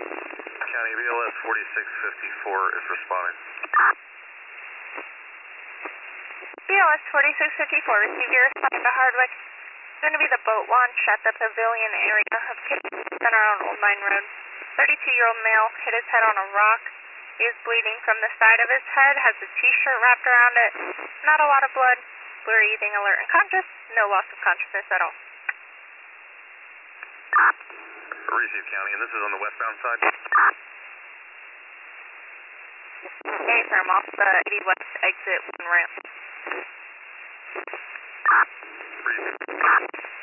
County BLS 4654 is responding. BLS 4654, received your response to Hardwick. It's going to be the boat launch at the pavilion area of Kitchen Center on Old Mine Road. 32-year-old male hit his head on a rock. He is bleeding from the side of his head, has a t-shirt wrapped around it. Not a lot of blood. Breathing, alert, and conscious. No loss of consciousness at all. Received County, and this is on the westbound side. Okay, sir, I'm off the 80 West exit 1 ramp. Received.